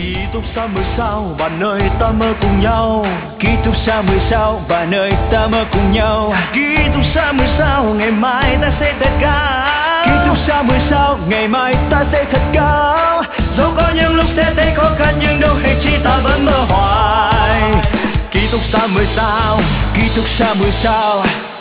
Ký túc xá 10 sao, bạn ơi ta mơ cùng nhau. Ký túc xá 10 sao, bạn ơi ta mơ cùng nhau. Ký túc xá 10 sao, ngày mai ta sẽ thật cao. Ký túc xá 10 sao, ngày mai ta sẽ thật cao. Dẫu có những lúc sẽ thấy khó khăn nhưng đâu hay chi ta vẫn mơ hoài. Ký túc xá 10 sao, ký túc xá 10 sao.